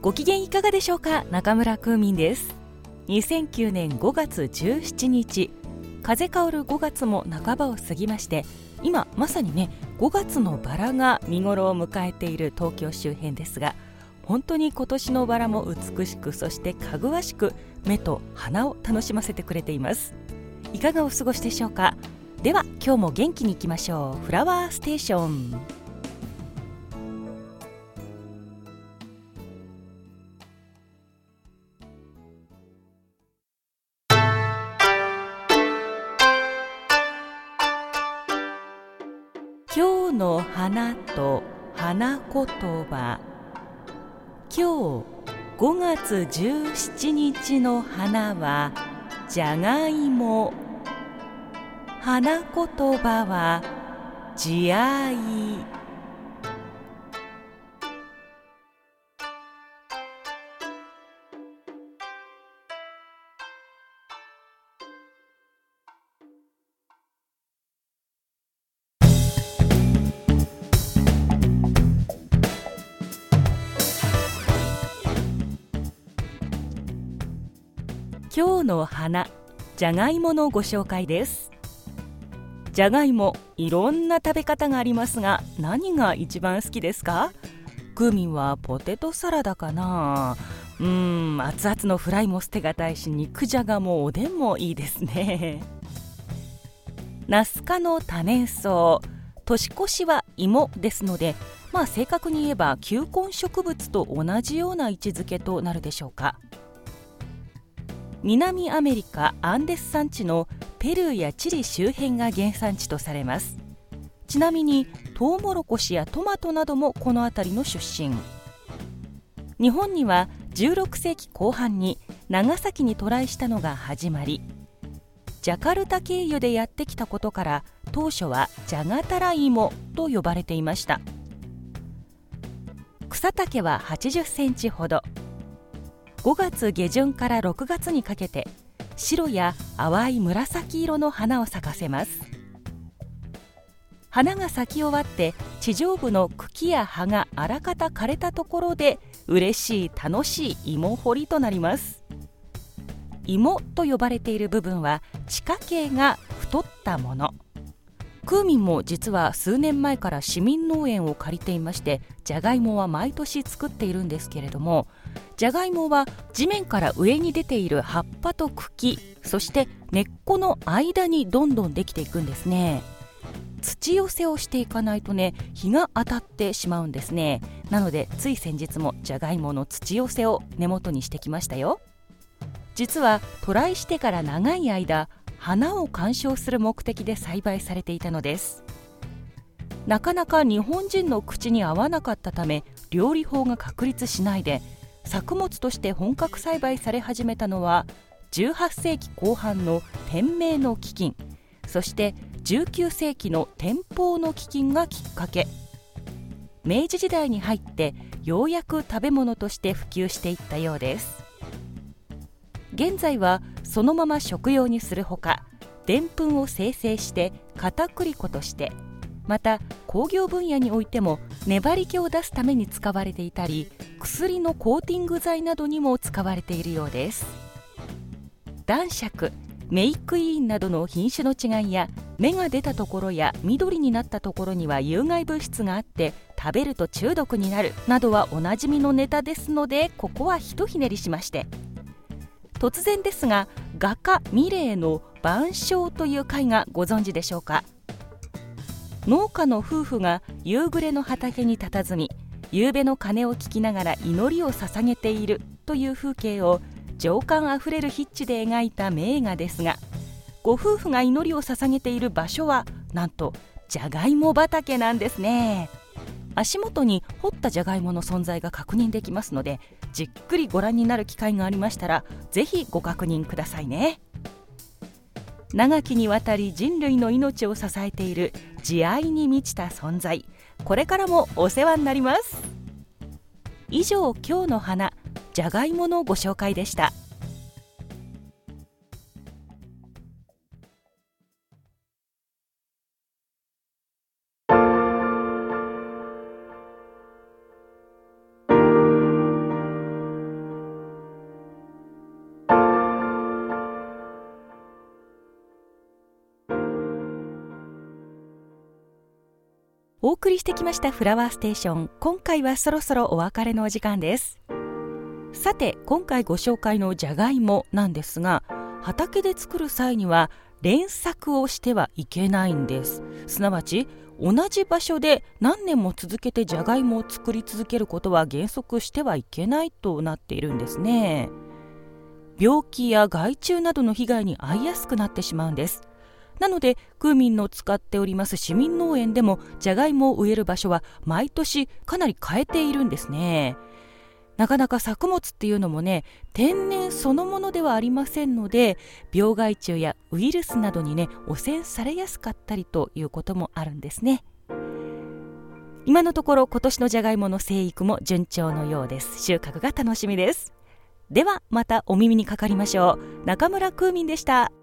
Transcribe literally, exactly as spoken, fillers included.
ご機嫌いかがでしょうか。中村空民です。にせんきゅうねんごがつじゅうしちにち、風香るごがつも半ばを過ぎまして、今まさにねごがつのバラが見頃を迎えている東京周辺ですが、本当に今年のバラも美しく、そしてかぐわしく目と鼻を楽しませてくれています。いかがお過ごしでしょうか。では今日も元気にいきましょう。フラワーステーション。今日の花と花言葉。今日ごがつじゅうしちにちの花はじゃがいも。花言葉は慈愛。今日の花、じゃがいものご紹介です。じゃがいも、いろんな食べ方がありますが、何が一番好きですか？クーミンはポテトサラダかな。うーん、熱々のフライも捨てがたいし、肉じゃがもおでんもいいですね。ナス科の多年草、年越しは芋ですので、まあ正確に言えば球根植物と同じような位置づけとなるでしょうか。南アメリカアンデス山地のペルーやチリ周辺が原産地とされます。ちなみにトウモロコシやトマトなどもこの辺りの出身。日本にはじゅうろくせいきこう半に長崎に渡来したのが始まり、ジャカルタ経由でやってきたことから当初はジャガタライモと呼ばれていました。草丈ははちじゅっセンチほど。ごがつげじゅんからろくがつにかけて白や淡い紫色の花を咲かせます。花が咲き終わって地上部の茎や葉があらかた枯れたところで嬉しい楽しい芋掘りとなります。芋と呼ばれている部分は地下茎が太ったもの。クーミンも実は数年前から市民農園を借りていまして、じゃがいもは毎年作っているんですけれども、じゃがいもは地面から上に出ている葉っぱと茎、そして根っこの間にどんどんできていくんですね。土寄せをしていかないとね、日が当たってしまうんですね。なのでつい先日もじゃがいもの土寄せを根元にしてきましたよ。実は渡来してから長い間、花を鑑賞する目的で栽培されていたのです。なかなか日本人の口に合わなかったため、料理法が確立しないで作物として本格栽培され始めたのはじゅうはっせいきこう半の天明の飢饉、そしてじゅうきゅうせいきの天保の飢饉がきっかけ。明治時代に入ってようやく食べ物として普及していったようです。現在はそのまま食用にするほか、でんぷんを精製して片栗粉として、また工業分野においても粘り気を出すために使われていたり、薬のコーティング剤などにも使われているようです。男爵、メイクイーンなどの品種の違いや、芽が出たところや緑になったところには有害物質があって食べると中毒になるなどはおなじみのネタですので、ここはひとひねりしまして、突然ですが、画家ミレーの晩鐘という絵画ご存知でしょうか。農家の夫婦が夕暮れの畑に佇み、夕べの鐘を聞きながら祈りを捧げているという風景を情感あふれる筆致で描いた名画ですが、ご夫婦が祈りを捧げている場所はなんとじゃがいも畑なんですね。足元に掘ったじゃがいもの存在が確認できますので、じっくりご覧になる機会がありましたらぜひご確認くださいね。長きにわたり人類の命を支えている慈愛に満ちた存在、これからもお世話になります。以上、今日の花、じゃがいものご紹介でした。 お送りしてきましたフラワーステーション、今回はそろそろお別れのお時間です。さて、今回ご紹介のじゃがいもなんですが、畑で作る際には連作をしてはいけないんです。すなわち同じ場所で何年も続けてじゃがいもを作り続けることは原則してはいけないとなっているんですね。病気や害虫などの被害に遭いやすくなってしまうんです。なのでクーミンの使っております市民農園でもじゃがいもを植える場所は毎年かなり変えているんですね。なかなか作物っていうのもね、天然そのものではありませんので、病害虫やウイルスなどにね汚染されやすかったりということもあるんですね。今のところ今年のじゃがいもの生育も順調のようです。収穫が楽しみです。ではまたお耳にかかりましょう。中村クーミンでした。